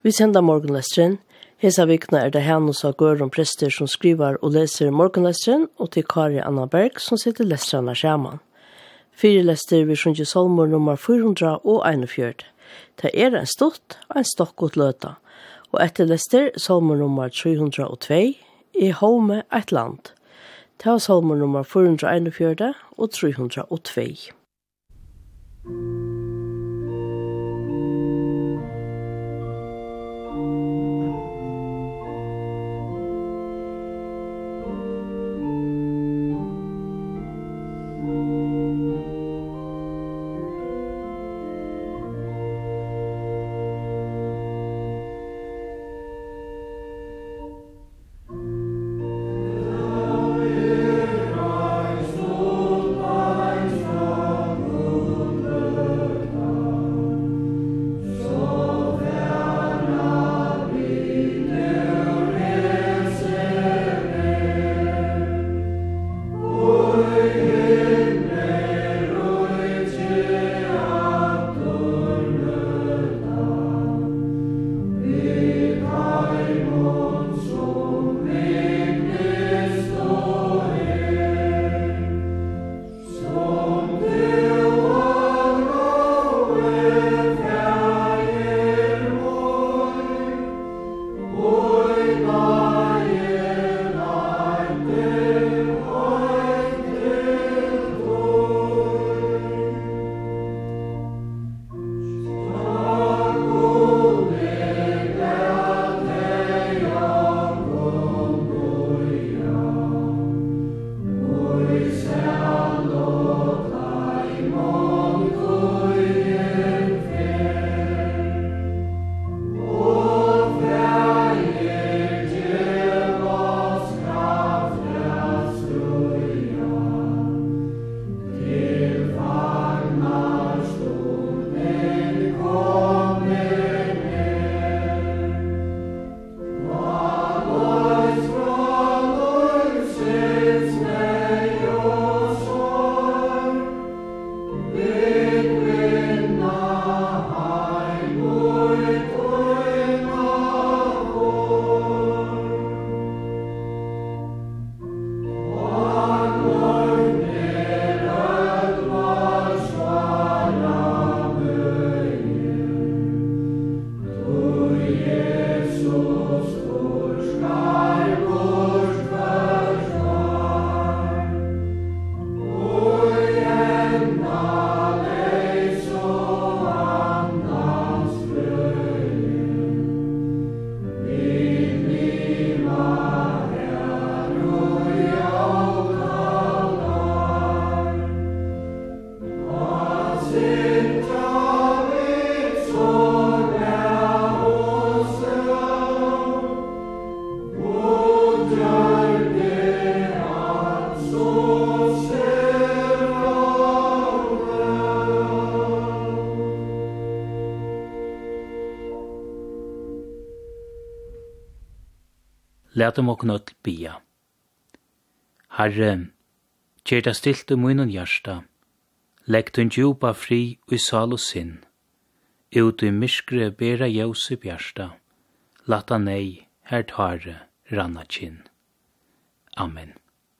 Vi sender morgenlesteren. Hesa vikna det Hanus og Gøron prester som skriver og leser morgenlesteren, og til Kari Anna Berg som sitter lestrarna skjermen. 4 lester vi sjunge salmer nummer 441. Det en stort og en stokkot løta. Og etter lester salmer nummer 302 Home et land. Det var salmer nummer 441 og 302. Lætum okkum öll bia. Herre, gjer det stilt munnen hjärsta, legg tun djupa fri i sal og sinn, ut i myskre bera ljøse bjärsta, lata nei her tare ranna kinn. Amen.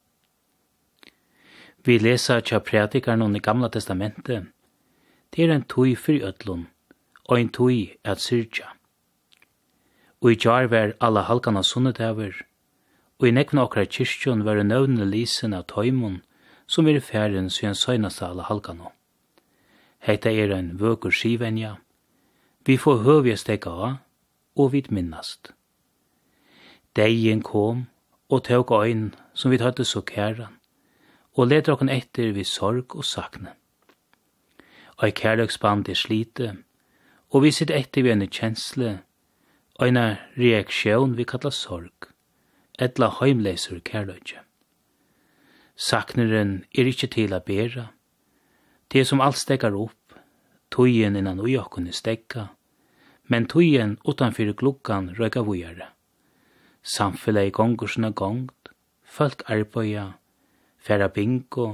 Vi leser tja predikarnon i Gamla testamentet, det en tui fri ötlun, og en tui at syrja. Og i jar var alla halkana sunnedaver, og i nekvna okra kyrkjon var nøvne lisen av tøymon, som er færen siden søgnast alla halkana. Heita en vøkur skivenja, vi får høvja steka av, og vid minnast. Deien kom, og tåg øyn som vi hadde så kæran, og leder okken etter vid sorg og sakne. Og i kærløksband slite, og vi sitter etter ved en kjensle, og en reaksjon vi kallar sorg, etla heimleiser kærløkje. Sakneren ikkje til a bera, det som alt stekkar opp, tøyen innan ujokkene stekka, men tøyen utanfyr glukkan røyka vujare. Samfellet i gongursna gongt, folk arbeiða, færa bingo,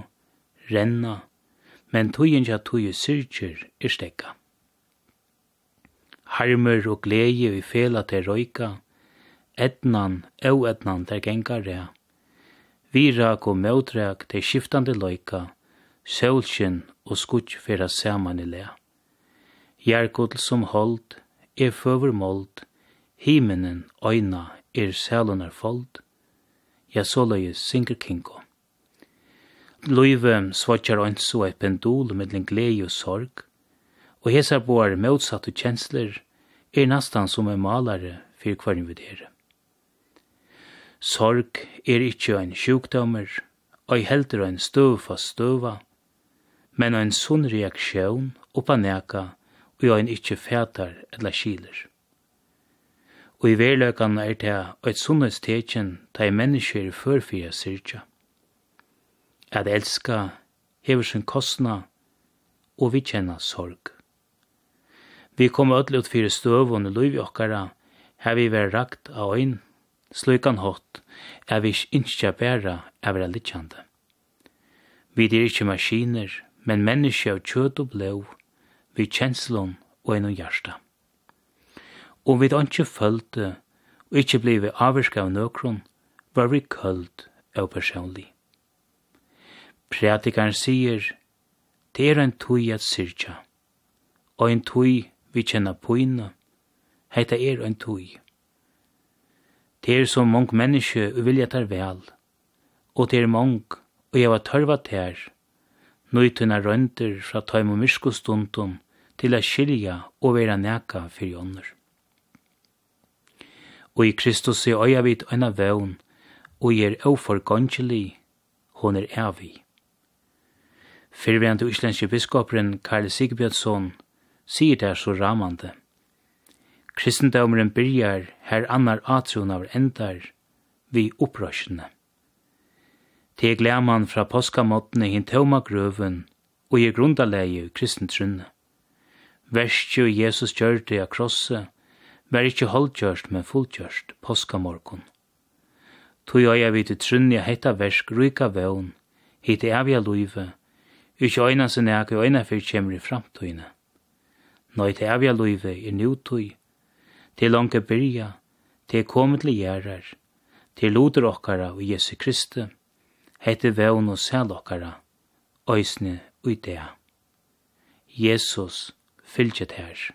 renna, men tøyen ja tøye syrkjer stekka. Harmer og glede vi fela til røyka, etnan der gengar rea. Virak og møtrak til skiftande løyka, sølskinn og skutsk fyrra saman I lea. Gjergodl som hold, føver mold, himenen øyna sælunar fold, ja såløyes synger kinko. Løyve svotjar ønsu et pendul mellom glede og sorg, og hesar boar motsatte kjensler nastan som malare for hver videre. Sorg ikkje ein sjukdommer, og heldur ein støvfast støva, men ein sunn reaksjon oppa neka, og ein ikkje fætar eller skiler. Og I verløkan det eit sunnhetstekjen ta mennesker førfyrir syrja. At elska hever sin kostna, og vi kjenner sorg. Vi kom öll ut fyrir støvun og løyvi okkara, her vi var rakt av ein, slukan hot, vi innskja bæra vera litjande. Vi ikkje maskiner, men menneske av kjøtt og blå, vi kjenslun og ein hjarta. Og vi ikkje følte, og ikkje blivi avvirska av nøkron, var vi køld og personlig. Prædikaren sier, det en tui at syrja, og en tui vi kjenner poina, heita en tui. Det som mong menneske uvilja tar vel, og det mong, og jeg var tørva ter, nøytuna rønter fra taim og myskostundum til a skilja og vera neka fyrir ånder. Og I Kristus øya vid øyna vevn, og oforgångelig, hon evig. Fyrverande islandske biskoperen Karl Sigbjørnsson sier det så ramande. Kristendomeren byrjar her annar atron av endar vi opprørsene. Det gleman fra påskamåttene hin tøma grøven og grundaleie I kristentrunne. Verstje Jesus gjør det av krosse, var ikkje holdgjørst, men fullgjørst påskamorgon. Tog øya vi til trunne heita versk ryka vevn, hit evige luive, ikkje øyna sin eg og øyna fyrir kjemmer I framtøyne. Nå til evige luive nutøy, til lange byrja, til kommet til gjerrar, til loder okkara og Jesu Kristi, heite vevn og sel okkara, øysne og idea. Jesus fylgjet her.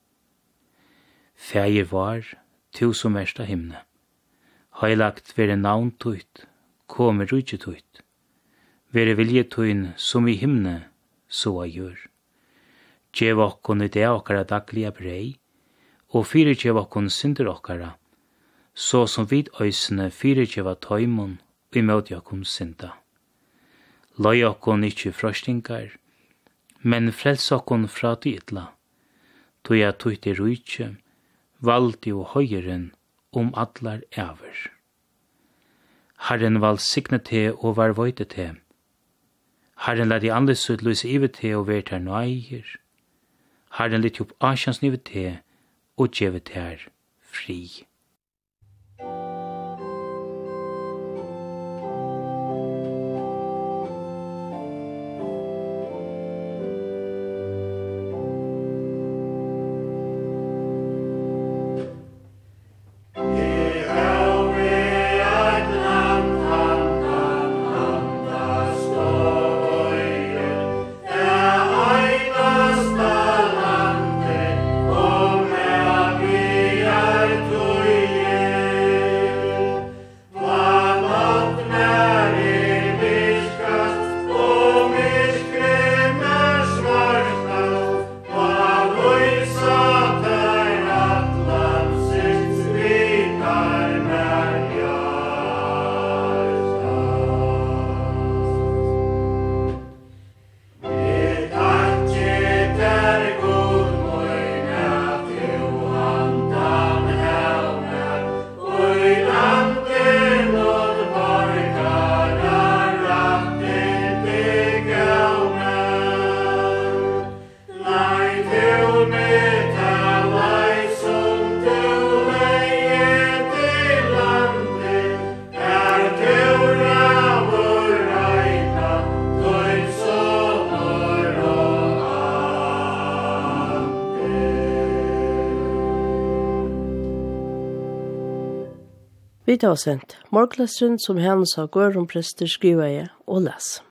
Fægir var, tu som ersta himne. Heilagt vere navn tøyt, komme rujtje tøyt. Vere vilje tøyn som I himne, så a gjør. Gjev okkon I det okkara daglige brei, og fyre gjev okkon synder okkara, så som vid øysene fyre gjeva tøymon, og imøt okkon synda. Løy okkon ikkje frostingar, men frels okkon fra dytla, tøy a tøyt rujtje, valdi og høyren allar æver. Herren val signe te og var vøyte te. Herren lad I andes ut løse ive te og ver ter nøyer. Herren litt opp asjans nive te og djeve ter fri. To Vi tar oss sent. Morgenlesteren som hennes av Gørum prester skriver jeg og les.